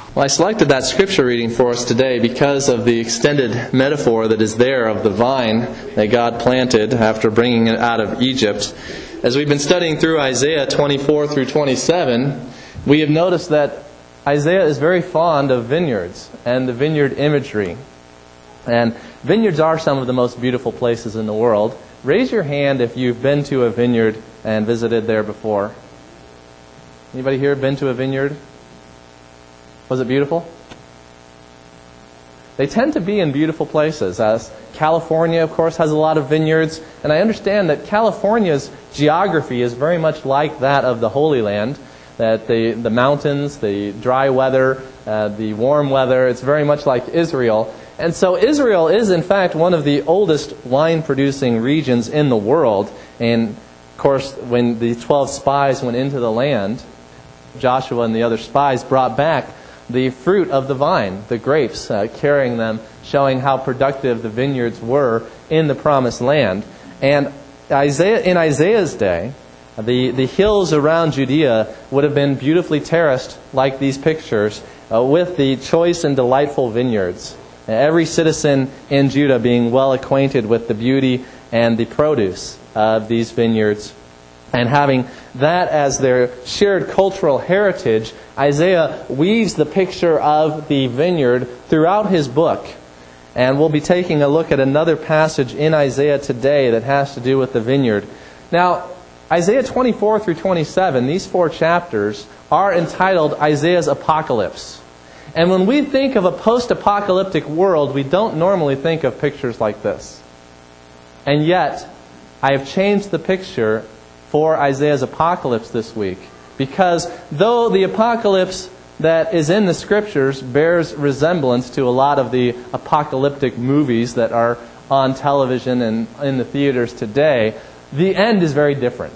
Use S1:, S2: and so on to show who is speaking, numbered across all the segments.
S1: Well, I selected that scripture reading for us today because of the extended metaphor that is there of the vine that God planted after bringing it out of Egypt. As we've been studying through Isaiah 24 through 27, we have noticed that Isaiah is very fond of vineyards and the vineyard imagery. And vineyards are some of the most beautiful places in the world. Raise your hand if you've been to a vineyard and visited there before. Anybody here been to a vineyard? Was it beautiful? They tend to be in beautiful places. As California, of course, has a lot of vineyards. And I understand that California's geography is very much like that of the Holy Land. That the mountains, the dry weather, the warm weather, it's very much like Israel. And so Israel is, in fact, one of the oldest wine-producing regions in the world. And, of course, when the 12 spies went into the land, Joshua and the other spies brought back the fruit of the vine, the grapes, carrying them, showing how productive the vineyards were in the promised land. And in Isaiah's day, the hills around Judea would have been beautifully terraced, like these pictures, with the choice and delightful vineyards. Every citizen in Judah being well acquainted with the beauty and the produce of these vineyards. And having that as their shared cultural heritage, Isaiah weaves the picture of the vineyard throughout his book. And we'll be taking a look at another passage in Isaiah today that has to do with the vineyard. Now, Isaiah 24 through 27, these 4 chapters, are entitled Isaiah's Apocalypse. And when we think of a post-apocalyptic world, we don't normally think of pictures like this. And yet, I have changed the picture for Isaiah's apocalypse this week. Because though the apocalypse that is in the Scriptures bears resemblance to a lot of the apocalyptic movies that are on television and in the theaters today, the end is very different.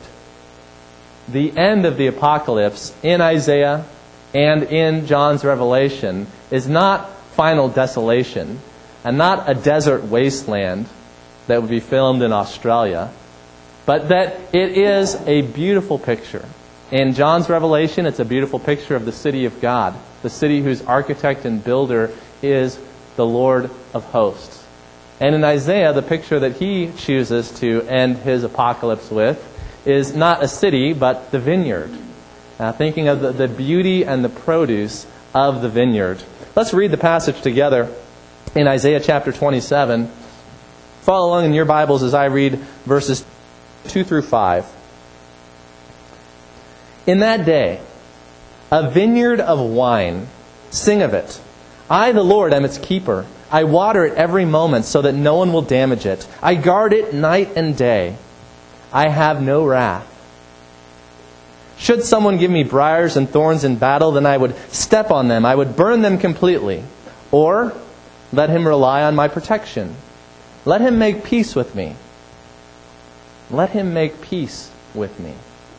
S1: The end of the apocalypse in Isaiah and in John's Revelation is not final desolation and not a desert wasteland that would be filmed in Australia, but that it is a beautiful picture. In John's Revelation, it's a beautiful picture of the city of God, the city whose architect and builder is the Lord of hosts. And in Isaiah, the picture that he chooses to end his apocalypse with is not a city, but the vineyard. Thinking of the beauty and the produce of the vineyard. Let's read the passage together in Isaiah chapter 27. Follow along in your Bibles as I read verses 2 through 5. In that day, a vineyard of wine, sing of it. I, the Lord, am its keeper. I water it every moment so that no one will damage it. I guard it night and day. I have no wrath. Should someone give me briars and thorns in battle, then I would step on them. I would burn them completely. Or let him rely on my protection. Let him make peace with me. Let him make peace with me.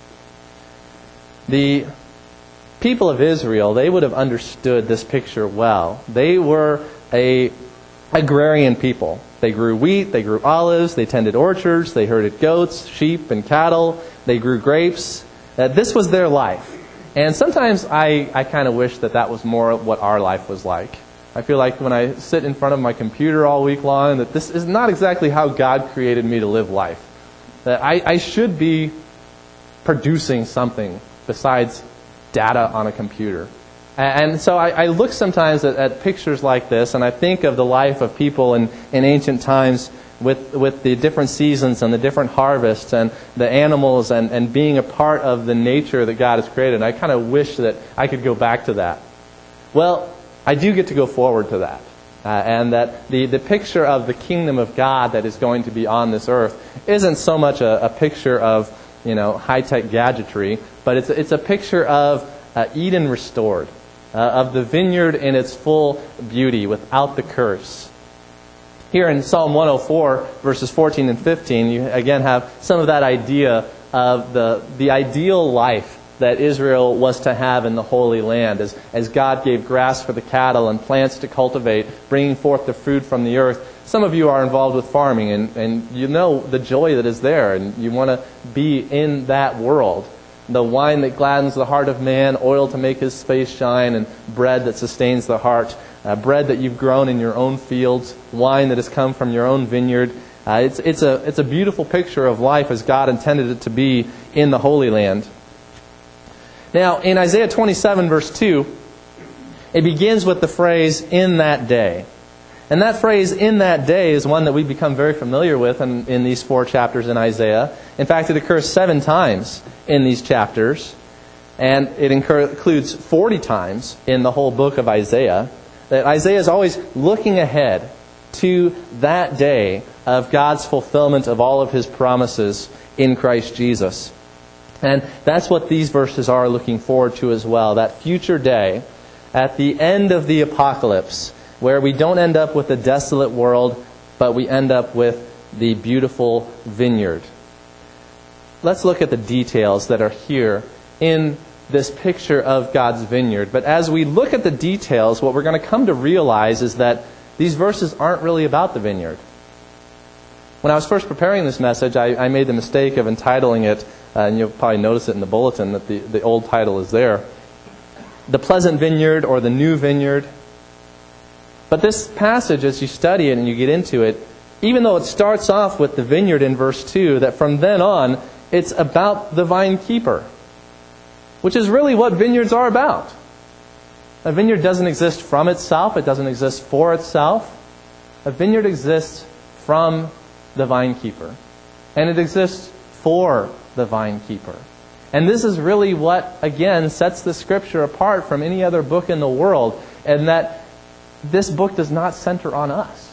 S1: The people of Israel, they would have understood this picture well. They were an agrarian people. They grew wheat, they grew olives, they tended orchards, they herded goats, sheep, and cattle. They grew grapes. This was their life. And sometimes I kind of wish that was more what our life was like. I feel like when I sit in front of my computer all week long, that this is not exactly how God created me to live life. That I should be producing something besides data on a computer. And so I look sometimes at pictures like this, and I think of the life of people in ancient times with the different seasons and the different harvests and the animals and being a part of the nature that God has created. And I kind of wish that I could go back to that. Well, I do get to go forward to that. And that the picture of the kingdom of God that is going to be on this earth isn't so much a picture of high-tech gadgetry, but it's a picture of Eden restored, of the vineyard in its full beauty without the curse. Here in Psalm 104, verses 14 and 15, you again have some of that idea of the ideal life that Israel was to have in the Holy Land, as God gave grass for the cattle and plants to cultivate, bringing forth the food from the earth. Some of you are involved with farming, and you know the joy that is there, and you want to be in that world. the wine that gladdens the heart of man, oil to make his face shine, and bread that sustains the heart. Bread that you've grown in your own fields, wine that has come from your own vineyard. It's a beautiful picture of life as God intended it to be in the Holy Land. Now, in Isaiah 27, verse 2, it begins with the phrase, "in that day." And that phrase, "in that day," is one that we've become very familiar with in these 4 chapters in Isaiah. In fact, it occurs 7 times in these chapters. And it includes 40 times in the whole book of Isaiah. That Isaiah is always looking ahead to that day of God's fulfillment of all of His promises in Christ Jesus. And that's what these verses are looking forward to as well. That future day, at the end of the apocalypse, where we don't end up with a desolate world, but we end up with the beautiful vineyard. Let's look at the details that are here in this picture of God's vineyard. But as we look at the details, what we're going to come to realize is that these verses aren't really about the vineyard. When I was first preparing this message, I made the mistake of entitling it, and you'll probably notice it in the bulletin that the old title is there, "The Pleasant Vineyard" or "The New Vineyard." But this passage, as you study it and you get into it, even though it starts off with the vineyard in verse 2, that from then on, it's about the vine keeper, which is really what vineyards are about. A vineyard doesn't exist from itself. It doesn't exist for itself. A vineyard exists from the vine keeper. And it exists for the vine keeper. And this is really what, again, sets the Scripture apart from any other book in the world, and that this book does not center on us,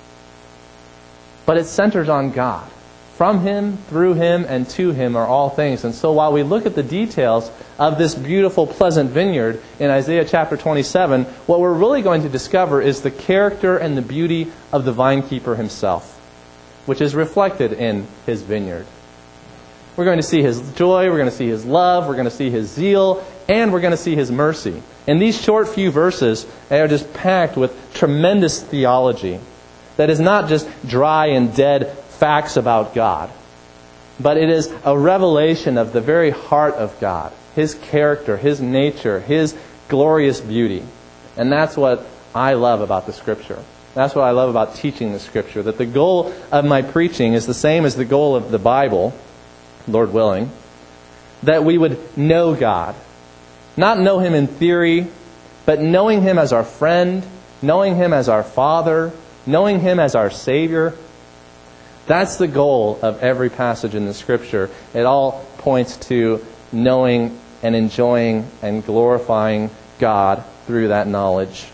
S1: but it centers on God. From Him, through Him, and to Him are all things. And so while we look at the details of this beautiful, pleasant vineyard in Isaiah chapter 27, what we're really going to discover is the character and the beauty of the vinekeeper Himself, which is reflected in His vineyard. We're going to see His joy, we're going to see His love, we're going to see His zeal, and we're going to see His mercy. And these short few verses are just packed with tremendous theology that is not just dry and dead facts about God, but it is a revelation of the very heart of God, His character, His nature, His glorious beauty. And that's what I love about the Scripture. That's what I love about teaching the Scripture, that the goal of my preaching is the same as the goal of the Bible, Lord willing, that we would know God. Not know Him in theory, but knowing Him as our friend, knowing Him as our Father, knowing Him as our Savior. That's the goal of every passage in the Scripture. It all points to knowing and enjoying and glorifying God through that knowledge.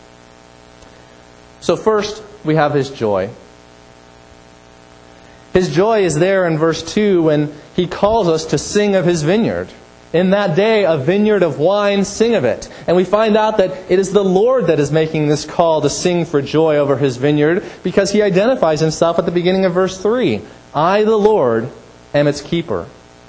S1: So first, we have His joy. His joy is there in verse 2 when He calls us to sing of His vineyard. In that day, a vineyard of wine, sing of it. And we find out that it is the Lord that is making this call to sing for joy over His vineyard, because He identifies Himself at the beginning of verse 3. "I, the Lord, am its keeper."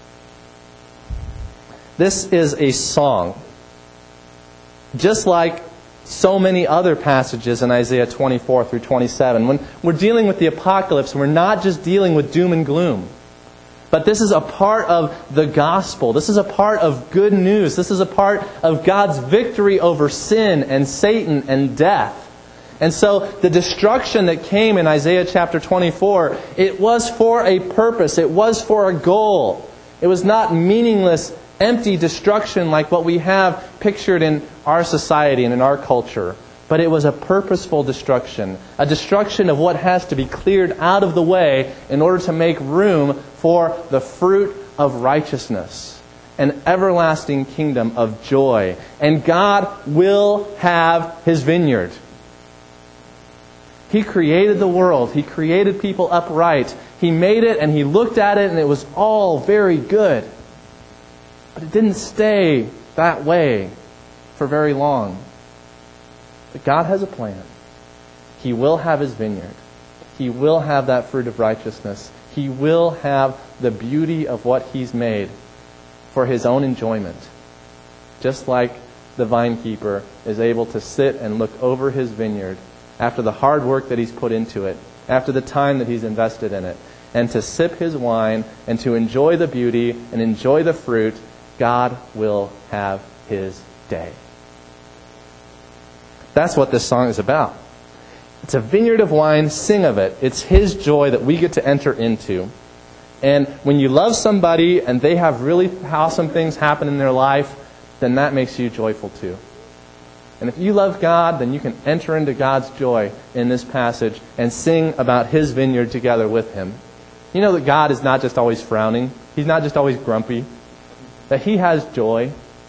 S1: This is a song. Just like so many other passages in Isaiah 24 through 27. When we're dealing with the apocalypse, we're not just dealing with doom and gloom. But this is a part of the gospel. This is a part of good news. This is a part of God's victory over sin and Satan and death. And so the destruction that came in Isaiah chapter 24, it was for a purpose. It was for a goal. It was not meaningless, empty destruction like what we have pictured in our society and in our culture. But it was a purposeful destruction. A destruction of what has to be cleared out of the way in order to make room for the fruit of righteousness. An everlasting kingdom of joy. And God will have His vineyard. He created the world. He created people upright. He made it and He looked at it and it was all very good. But it didn't stay that way for very long. But God has a plan. He will have His vineyard. He will have that fruit of righteousness. He will have the beauty of what He's made for His own enjoyment. Just like the vinekeeper is able to sit and look over his vineyard after the hard work that he's put into it, after the time that he's invested in it, and to sip his wine and to enjoy the beauty and enjoy the fruit God will have his day. That's what this song is about. It's a vineyard of wine, sing of it. It's his joy that we get to enter into. And when you love somebody and they have really awesome things happen in their life, then that makes you joyful too. And if you love God, then you can enter into God's joy in this passage and sing about his vineyard together with him. You know that God is not just always frowning. He's not just always grumpy. That he has joy.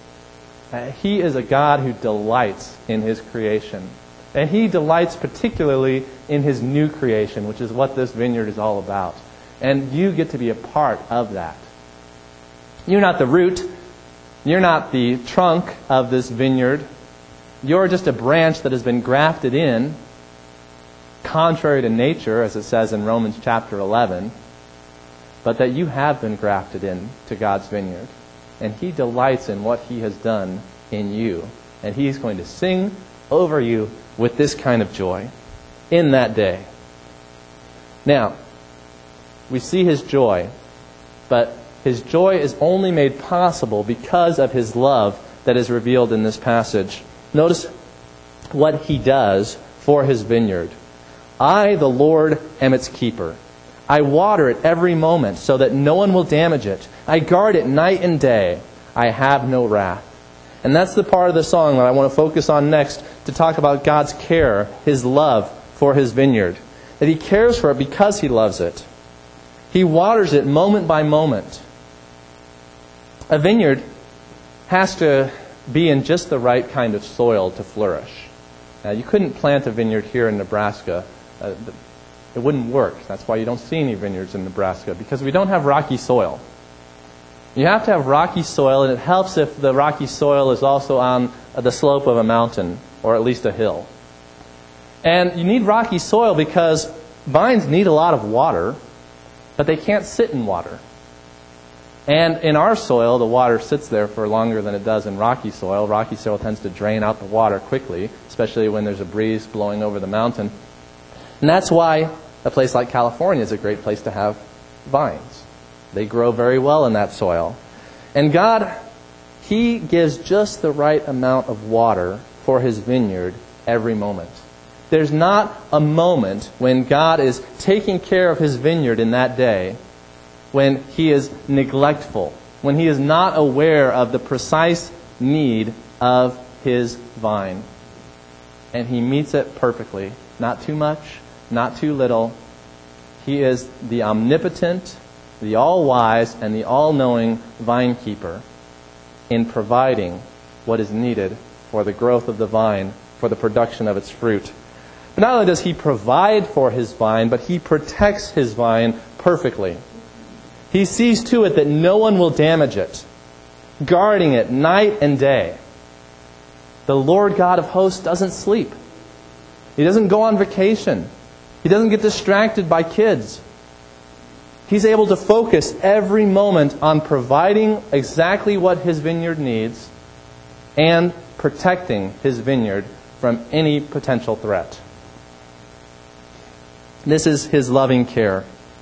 S1: He is a God who delights in his creation. And he delights particularly in his new creation, which is what this vineyard is all about. And you get to be a part of that. You're not the root. You're not the trunk of this vineyard. You're just a branch that has been grafted in, contrary to nature, as it says in Romans chapter 11, but that you have been grafted in to God's vineyard. And he delights in what he has done in you. And he's going to sing over you with this kind of joy in that day. Now, we see his joy, but his joy is only made possible because of his love that is revealed in this passage. Notice what he does for his vineyard. I, the Lord, am its keeper. I water it every moment so that no one will damage it. I guard it night and day. I have no wrath. And that's the part of the song that I want to focus on next to talk about God's care, his love for his vineyard. That he cares for it because he loves it. He waters it moment by moment. A vineyard has to be in just the right kind of soil to flourish. Now, you couldn't plant a vineyard here in Nebraska. It wouldn't work. That's why you don't see any vineyards in Nebraska, because we don't have rocky soil. You have to have rocky soil, and it helps if the rocky soil is also on the slope of a mountain, or at least a hill. And you need rocky soil because vines need a lot of water, but they can't sit in water. And in our soil, the water sits there for longer than it does in rocky soil. Rocky soil tends to drain out the water quickly, especially when there's a breeze blowing over the mountain. And that's why a place like California is a great place to have vines. They grow very well in that soil. And God, he gives just the right amount of water for his vineyard every moment. There's not a moment when God is taking care of his vineyard in that day when he is neglectful, when he is not aware of the precise need of his vine. And he meets it perfectly. Not too much, not too little. He is the omnipotent, the all-wise, and the all-knowing vine keeper in providing what is needed for the growth of the vine, for the production of its fruit. But not only does he provide for his vine, but he protects his vine perfectly. He sees to it that no one will damage it, guarding it night and day. The Lord God of hosts doesn't sleep. He doesn't go on vacation. He doesn't get distracted by kids. He's able to focus every moment on providing exactly what his vineyard needs and protecting his vineyard from any potential threat. This is his loving care.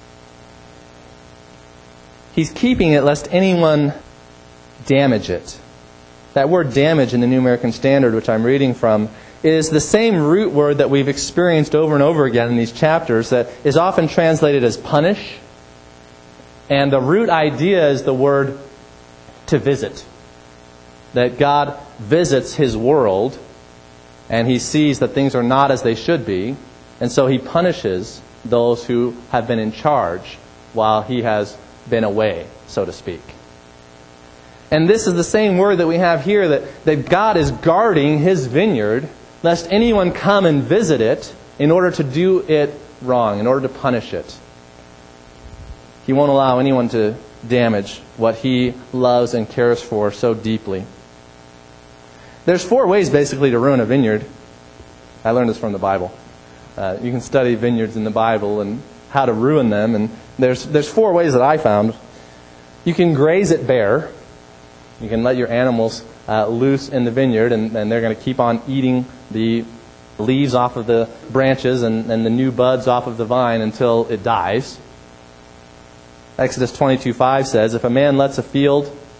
S1: He's keeping it lest anyone damage it. That word damage in the New American Standard, which I'm reading from, is the same root word that we've experienced over and over again in these chapters that is often translated as punish. And the root idea is the word to visit. That God visits his world and he sees that things are not as they should be, and so he punishes those who have been in charge while he has been away, so to speak. And this is the same word that we have here, that God is guarding his vineyard, lest anyone come and visit it in order to do it wrong, in order to punish it. He won't allow anyone to damage what he loves and cares for so deeply. There's 4 ways basically to ruin a vineyard. I learned this from the Bible. You can study vineyards in the Bible and how to ruin them, and there's 4 ways that I found. You can graze it bare. You can let your animals loose in the vineyard, and they're going to keep on eating the leaves off of the branches and the new buds off of the vine until it dies. Exodus 22:5 says, if a man lets a field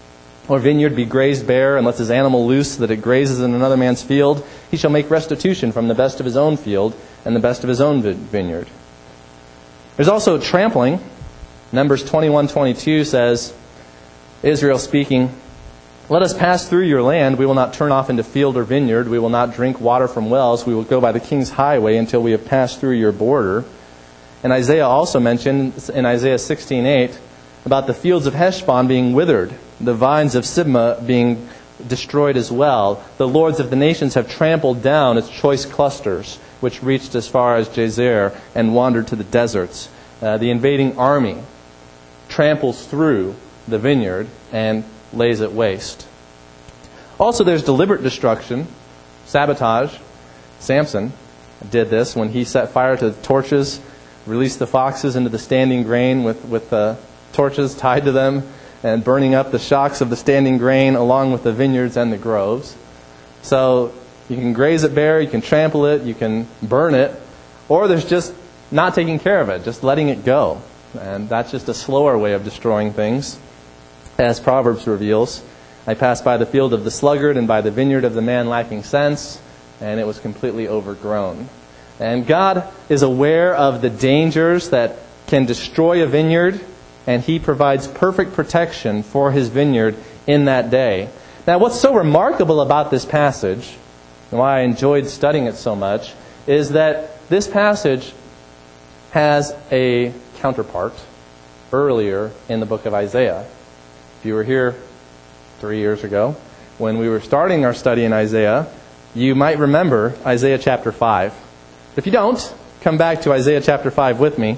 S1: or vineyard be grazed bare, and lets his animal loose that it grazes in another man's field, he shall make restitution from the best of his own field and the best of his own vineyard. There's also trampling. Numbers 21:22 says, Israel speaking, let us pass through your land. We will not turn off into field or vineyard. We will not drink water from wells. We will go by the king's highway until we have passed through your border. And Isaiah also mentioned in Isaiah 16:8 about the fields of Heshbon being withered, the vines of Sibmah being destroyed as well. The lords of the nations have trampled down its choice clusters, which reached as far as Jazer and wandered to the deserts. The invading army tramples through the vineyard and lays it waste. Also, there's deliberate destruction, sabotage. Samson did this when he set fire to the torches, released the foxes into the standing grain with the torches tied to them, and burning up the shocks of the standing grain along with the vineyards and the groves. So you can graze it bare, you can trample it, you can burn it, or there's just not taking care of it, just letting it go. And that's just a slower way of destroying things. As Proverbs reveals, I passed by the field of the sluggard and by the vineyard of the man lacking sense, and it was completely overgrown. And God is aware of the dangers that can destroy a vineyard, and He provides perfect protection for His vineyard in that day. Now, what's so remarkable about this passage, and why I enjoyed studying it so much, is that this passage has a counterpart earlier in the book of Isaiah. If you were here 3 years ago, when we were starting our study in Isaiah, you might remember Isaiah chapter 5. If you don't, come back to Isaiah chapter 5 with me.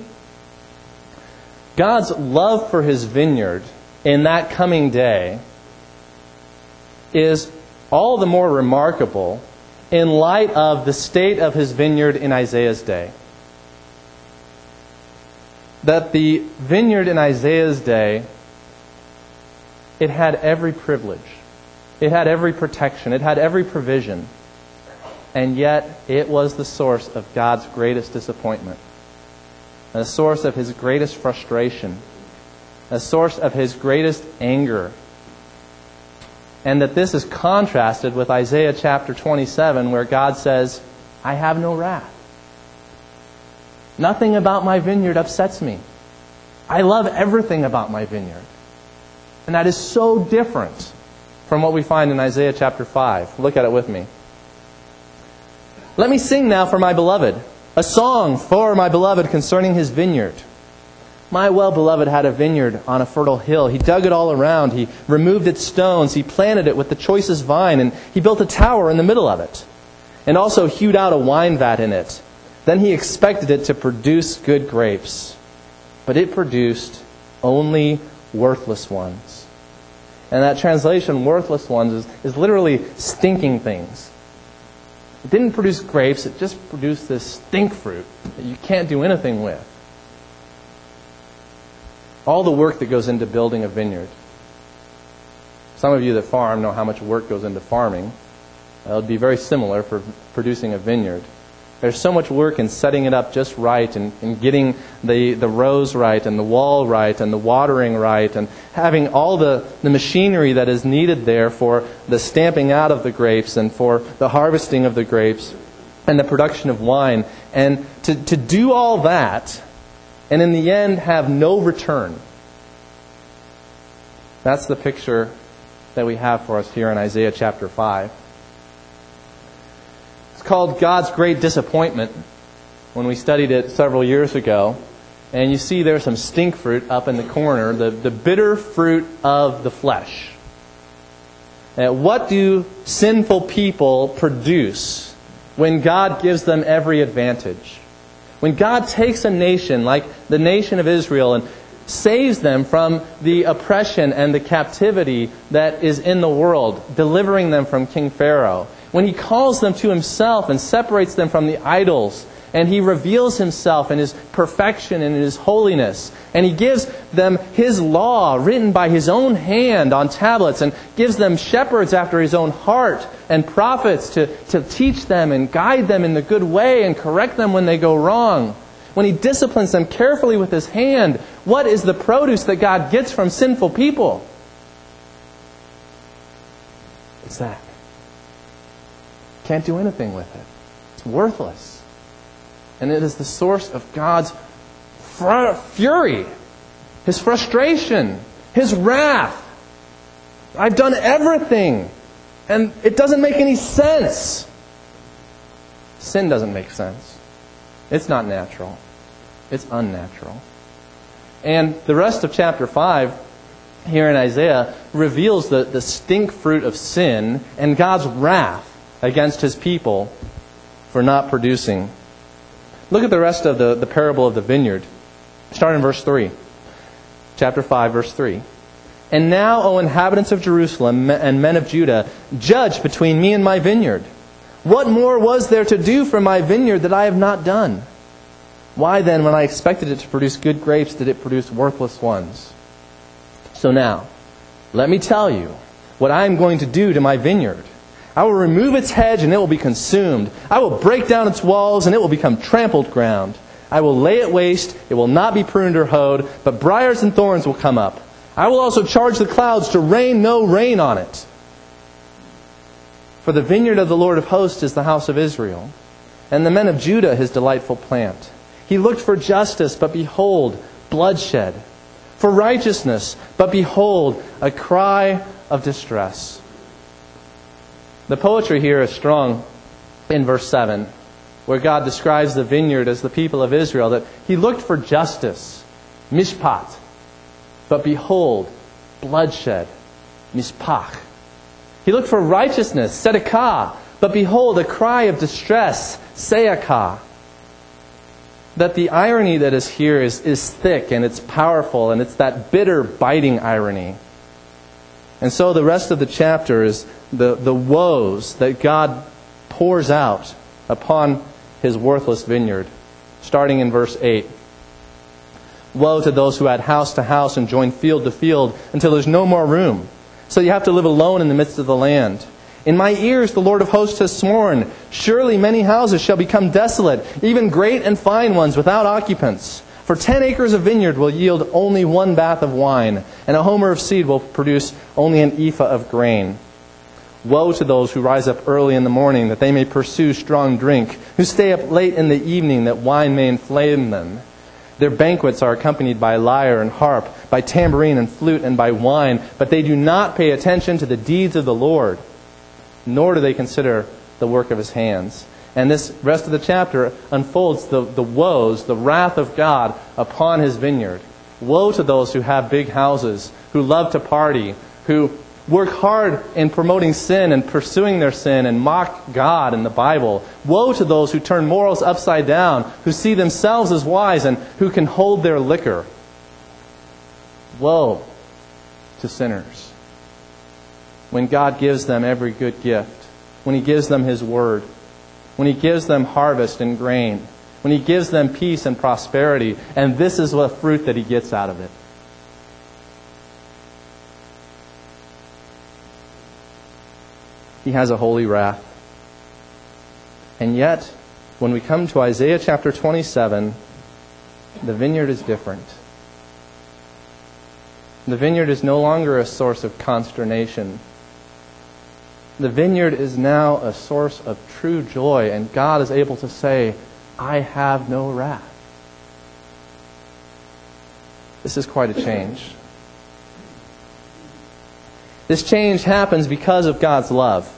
S1: God's love for His vineyard in that coming day is all the more remarkable in light of the state of His vineyard in Isaiah's day. That the vineyard in Isaiah's day, it had every privilege. It had every protection. It had every provision. And yet, it was the source of God's greatest disappointment. A source of His greatest frustration. A source of His greatest anger. And that this is contrasted with Isaiah chapter 27, where God says, I have no wrath. Nothing about my vineyard upsets me. I love everything about my vineyard. And that is so different from what we find in Isaiah chapter 5. Look at it with me. Let me sing now for my beloved, a song for my beloved concerning his vineyard. My well-beloved had a vineyard on a fertile hill. He dug it all around. He removed its stones. He planted it with the choicest vine, and he built a tower in the middle of it, and also hewed out a wine vat in it. Then he expected it to produce good grapes, but it produced only worthless ones. And that translation, worthless ones, is literally stinking things. It didn't produce grapes, it just produced this stink fruit that you can't do anything with. All the work that goes into building a vineyard. Some of you that farm know how much work goes into farming. It would be very similar for producing a vineyard. There's so much work in setting it up just right, and getting the rows right, and the wall right, and the watering right, and having all the machinery that is needed there for the stamping out of the grapes, and for the harvesting of the grapes, and the production of wine. And to do all that, and in the end have no return. That's the picture that we have for us here in Isaiah chapter 5. Called God's Great Disappointment when we studied it several years ago. And you see there's some stink fruit up in the corner, the bitter fruit of the flesh. And what do sinful people produce when God gives them every advantage? When God takes a nation like the nation of Israel and saves them from the oppression and the captivity that is in the world, delivering them from King Pharaoh. When He calls them to Himself and separates them from the idols, and He reveals Himself in His perfection and in His holiness, and He gives them His law written by His own hand on tablets, and gives them shepherds after His own heart and prophets to teach them and guide them in the good way and correct them when they go wrong. When He disciplines them carefully with His hand, what is the produce that God gets from sinful people? It's that. Can't do anything with it. It's worthless. And it is the source of God's fury, His frustration, His wrath. I've done everything, and it doesn't make any sense. Sin doesn't make sense. It's not natural. It's unnatural. And the rest of chapter 5 here in Isaiah reveals the stink fruit of sin and God's wrath against His people for not producing. Look at the rest of the parable of the vineyard. Start in verse 3. Chapter 5, verse 3. And now, O inhabitants of Jerusalem and men of Judah, judge between me and my vineyard. What more was there to do for my vineyard that I have not done? Why then, when I expected it to produce good grapes, did it produce worthless ones? So now, let me tell you what I am going to do to my vineyard. I will remove its hedge and it will be consumed. I will break down its walls and it will become trampled ground. I will lay it waste, it will not be pruned or hoed, but briars and thorns will come up. I will also charge the clouds to rain no rain on it. For the vineyard of the Lord of hosts is the house of Israel, and the men of Judah His delightful plant. He looked for justice, but behold, bloodshed. For righteousness, but behold, a cry of distress. The poetry here is strong in verse 7, where God describes the vineyard as the people of Israel, that He looked for justice, mishpat, but behold, bloodshed, mispach. He looked for righteousness, tzedakah, but behold, a cry of distress, seakah. That the irony that is here is thick and it's powerful, and it's that bitter, biting irony. And so the rest of the chapter is the woes that God pours out upon His worthless vineyard. Starting in verse 8. Woe to those who add house to house and join field to field until there's no more room. So you have to live alone in the midst of the land. In my ears the Lord of hosts has sworn, surely many houses shall become desolate, even great and fine ones without occupants. For 10 acres of vineyard will yield only 1 bath of wine, and a homer of seed will produce only an ephah of grain. Woe to those who rise up early in the morning, that they may pursue strong drink, who stay up late in the evening, that wine may inflame them. Their banquets are accompanied by lyre and harp, by tambourine and flute, and by wine, but they do not pay attention to the deeds of the Lord, nor do they consider the work of His hands. And this rest of the chapter unfolds the woes, the wrath of God upon His vineyard. Woe to those who have big houses, who love to party, who work hard in promoting sin and pursuing their sin and mock God and the Bible. Woe to those who turn morals upside down, who see themselves as wise and who can hold their liquor. Woe to sinners when God gives them every good gift, when He gives them His word, when He gives them harvest and grain, when He gives them peace and prosperity, and this is the fruit that He gets out of it. He has a holy wrath. And yet, when we come to Isaiah chapter 27, the vineyard is different. The vineyard is no longer a source of consternation. The vineyard is now a source of true joy, and God is able to say, I have no wrath. This is quite a change. This change happens because of God's love.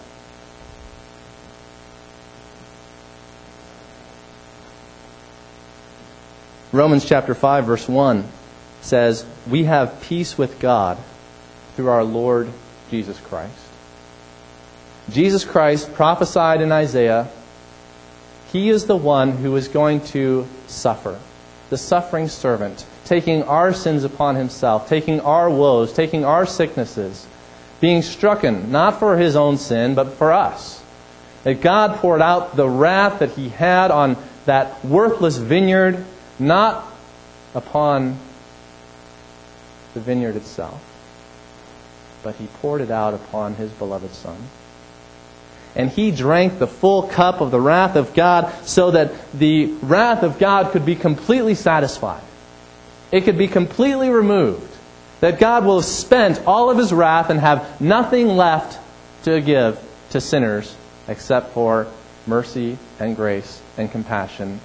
S1: Romans chapter 5 verse 1 says, we have peace with God through our Lord Jesus Christ. Jesus Christ prophesied in Isaiah, He is the one who is going to suffer, the suffering servant, taking our sins upon Himself, taking our woes, taking our sicknesses, being stricken, not for His own sin, but for us. That God poured out the wrath that He had on that worthless vineyard, not upon the vineyard itself, but He poured it out upon His beloved Son. And He drank the full cup of the wrath of God so that the wrath of God could be completely satisfied. It could be completely removed. That God will have spent all of His wrath and have nothing left to give to sinners except for mercy and grace and compassion.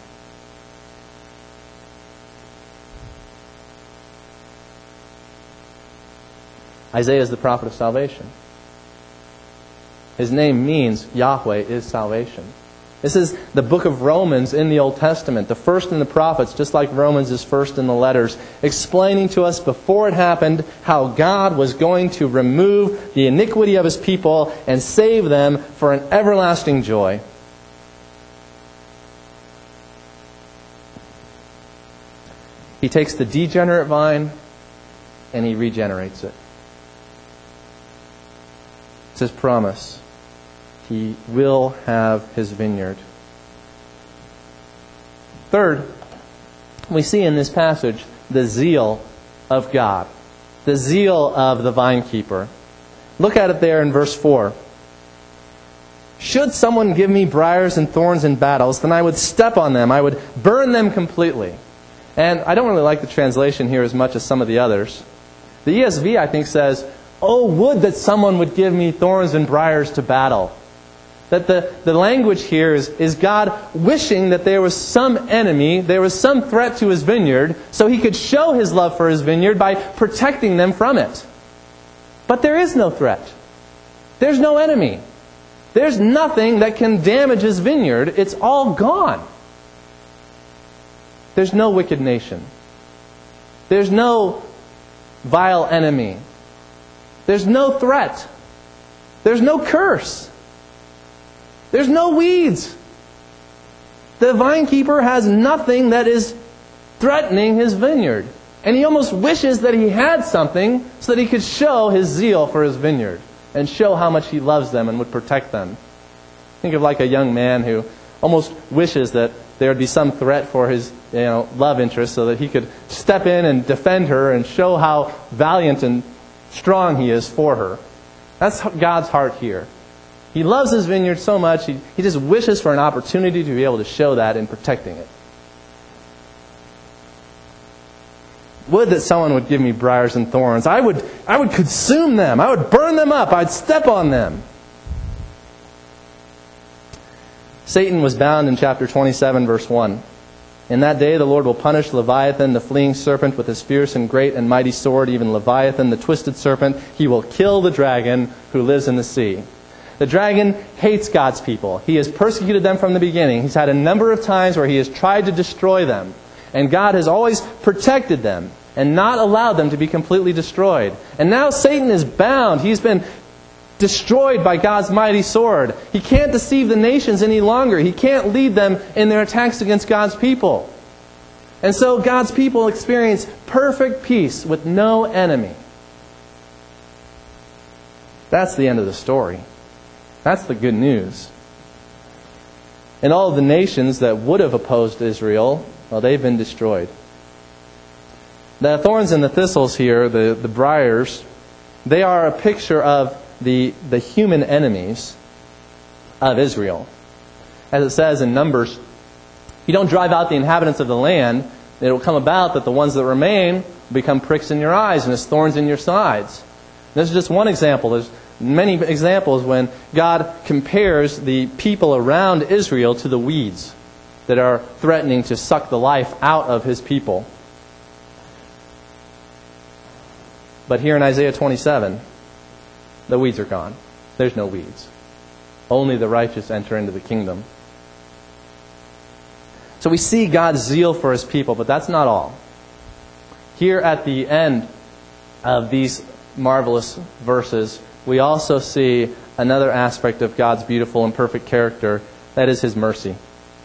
S1: Isaiah is the prophet of salvation. His name means Yahweh is salvation. This is the book of Romans in the Old Testament, the first in the prophets, just like Romans is first in the letters, explaining to us before it happened how God was going to remove the iniquity of His people and save them for an everlasting joy. He takes the degenerate vine and He regenerates it. It's His promise. He will have His vineyard. Third, we see in this passage the zeal of God. The zeal of the vine keeper. Look at it there in verse 4. Should someone give me briars and thorns in battles, then I would step on them. I would burn them completely. And I don't really like the translation here as much as some of the others. The ESV, I think, says, "Oh, would that someone would give me thorns and briars to battle." That the language here is God wishing that there was some enemy, there was some threat to His vineyard, so He could show His love for His vineyard by protecting them from it. But there is no threat. There's no enemy. There's nothing that can damage His vineyard. It's all gone. There's no wicked nation. There's no vile enemy. There's no threat. There's no curse. There's no weeds. The vine keeper has nothing that is threatening his vineyard. And he almost wishes that he had something so that he could show his zeal for his vineyard and show how much he loves them and would protect them. Think of like a young man who almost wishes that there would be some threat for his love interest so that he could step in and defend her and show how valiant and strong he is for her. That's God's heart here. He loves His vineyard so much, he just wishes for an opportunity to be able to show that in protecting it. Would that someone would give me briars and thorns. I would consume them. I would burn them up. I'd step on them. Satan was bound in chapter 27, verse 1. In that day the Lord will punish Leviathan, the fleeing serpent, with his fierce and great and mighty sword, even Leviathan, the twisted serpent. He will kill the dragon who lives in the sea. The dragon hates God's people. He has persecuted them from the beginning. He's had a number of times where he has tried to destroy them. And God has always protected them and not allowed them to be completely destroyed. And now Satan is bound. He's been destroyed by God's mighty sword. He can't deceive the nations any longer. He can't lead them in their attacks against God's people. And so God's people experience perfect peace with no enemy. That's the end of the story. That's the good news. And all of the nations that would have opposed Israel, well, they've been destroyed. The thorns and the thistles here, the briars, they are a picture of the human enemies of Israel. As it says in Numbers, if you don't drive out the inhabitants of the land, it will come about that the ones that remain become pricks in your eyes and as thorns in your sides. This is just one example. There's many examples when God compares the people around Israel to the weeds that are threatening to suck the life out of His people. But here in Isaiah 27, the weeds are gone. There's no weeds. Only the righteous enter into the kingdom. So we see God's zeal for His people, but that's not all. Here at the end of these marvelous verses, we also see another aspect of God's beautiful and perfect character, that is His mercy.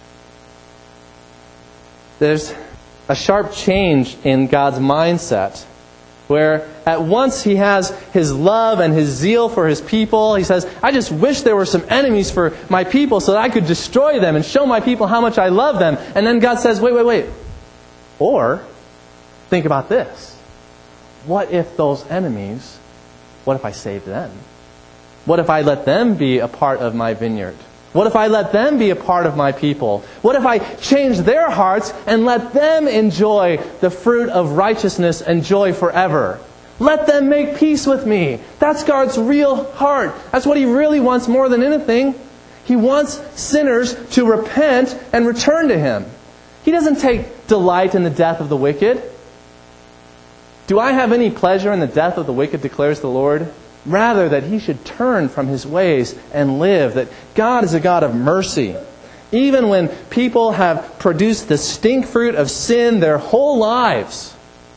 S1: There's a sharp change in God's mindset, where at once He has His love and His zeal for His people. He says, I just wish there were some enemies for my people so that I could destroy them and show my people how much I love them. And then God says, wait. Or, think about this. What if those enemies, what if I saved them? What if I let them be a part of my vineyard? What if I let them be a part of my people? What if I change their hearts and let them enjoy the fruit of righteousness and joy forever? Let them make peace with me. That's God's real heart. That's what He really wants more than anything. He wants sinners to repent and return to Him. He doesn't take delight in the death of the wicked. Do I have any pleasure in the death of the wicked, declares the Lord? Rather, that he should turn from his ways and live. That God is a God of mercy. Even when people have produced the stink fruit of sin their whole lives,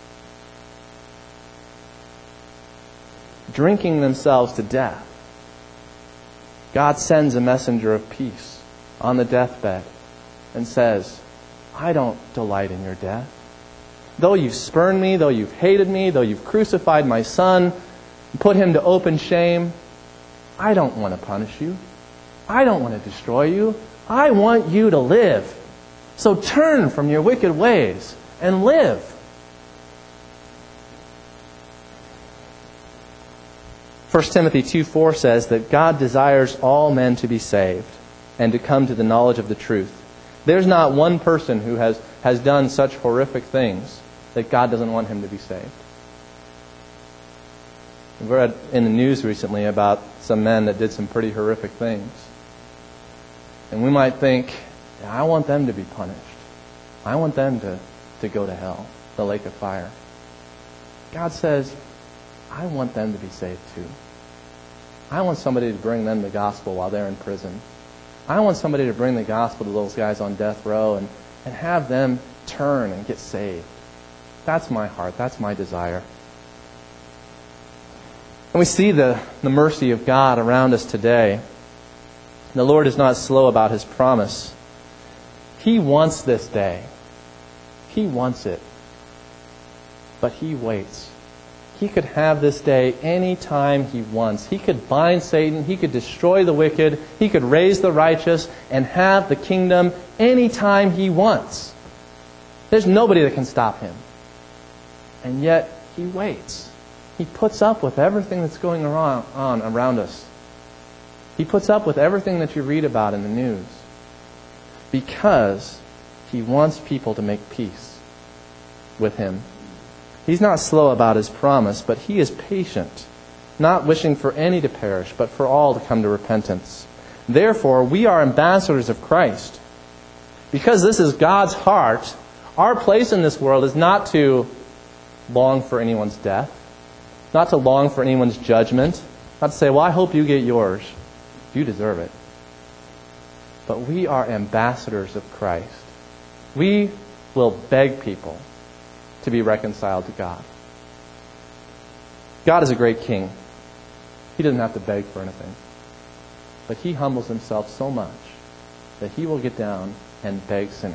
S1: drinking themselves to death, God sends a messenger of peace on the deathbed and says, I don't delight in your death. Though you've spurned me, though you've hated me, though you've crucified my Son, put Him to open shame, I don't want to punish you. I don't want to destroy you. I want you to live. So turn from your wicked ways and live. 1 Timothy 2:4 says that God desires all men to be saved and to come to the knowledge of the truth. There's not one person who has done such horrific things that God doesn't want him to be saved. We've read in the news recently about some men that did some pretty horrific things. And we might think, I want them to be punished. I want them to go to hell, the lake of fire. God says, I want them to be saved too. I want somebody to bring them the gospel while they're in prison. I want somebody to bring the gospel to those guys on death row and have them turn and get saved. That's my heart. That's my desire. And we see the mercy of God around us today. The Lord is not slow about His promise. He wants this day. He wants it. But He waits. He could have this day any time He wants. He could bind Satan. He could destroy the wicked. He could raise the righteous and have the kingdom any time He wants. There's nobody that can stop Him. And yet He waits. He puts up with everything that's going on around us. He puts up with everything that you read about in the news because He wants people to make peace with Him. He's not slow about His promise, but He is patient, not wishing for any to perish, but for all to come to repentance. Therefore, we are ambassadors of Christ. Because this is God's heart, our place in this world is not to long for anyone's death, not to long for anyone's judgment, not to say, well, I hope you get yours. You deserve it. But we are ambassadors of Christ. We will beg people to be reconciled to God. God is a great king. He doesn't have to beg for anything. But He humbles Himself so much that He will get down and beg sinners.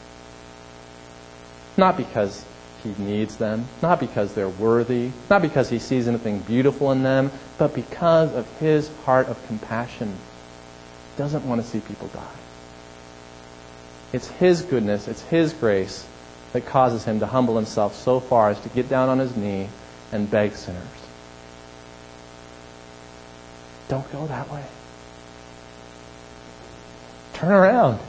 S1: Not because He needs them, not because they're worthy, not because He sees anything beautiful in them, but because of His heart of compassion. He doesn't want to see people die. It's His goodness, it's His grace that causes Him to humble Himself so far as to get down on His knee and beg sinners. Don't go that way. Turn around.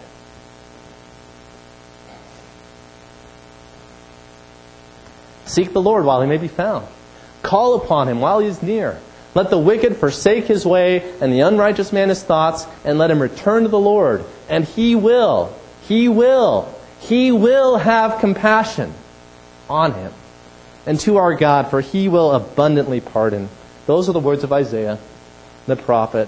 S1: Seek the Lord while He may be found. Call upon Him while He is near. Let the wicked forsake his way and the unrighteous man his thoughts, and let him return to the Lord. And He will have compassion on him and to our God, for He will abundantly pardon. Those are the words of Isaiah, the prophet.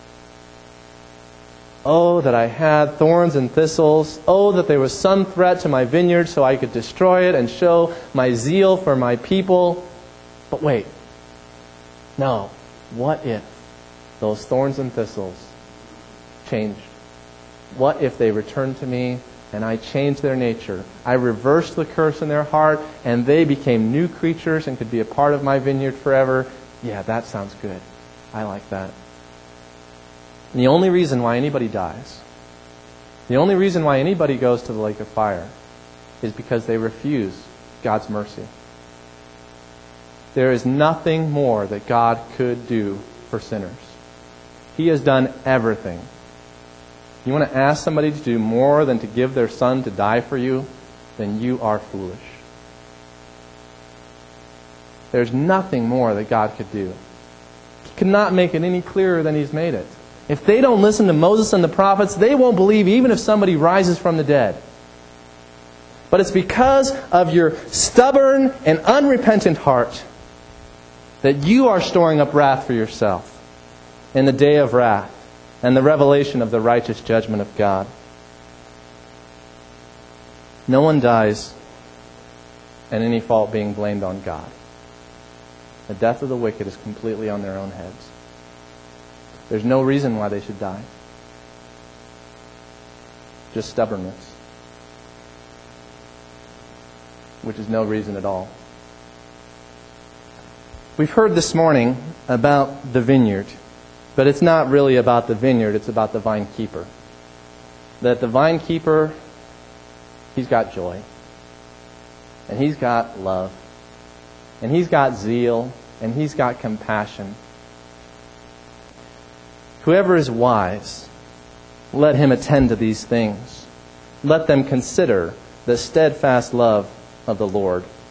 S1: Oh, that I had thorns and thistles. Oh, that there was some threat to my vineyard so I could destroy it and show my zeal for my people. But wait. No. What if those thorns and thistles changed? What if they returned to me and I changed their nature? I reversed the curse in their heart and they became new creatures and could be a part of my vineyard forever. Yeah, that sounds good. I like that. And the only reason why anybody dies, the only reason why anybody goes to the lake of fire is because they refuse God's mercy. There is nothing more that God could do for sinners. He has done everything. You want to ask somebody to do more than to give their son to die for you? Then you are foolish. There's nothing more that God could do. He could not make it any clearer than He's made it. If they don't listen to Moses and the prophets, they won't believe even if somebody rises from the dead. But it's because of your stubborn and unrepentant heart that you are storing up wrath for yourself in the day of wrath and the revelation of the righteous judgment of God. No one dies and any fault being blamed on God. The death of the wicked is completely on their own heads. There's no reason why they should die. Just stubbornness. Which is no reason at all. We've heard this morning about the vineyard, but it's not really about the vineyard, it's about the vine keeper. That the vine keeper, he's got joy. And he's got love. And he's got zeal. And he's got compassion. Whoever is wise, let him attend to these things. Let them consider the steadfast love of the Lord.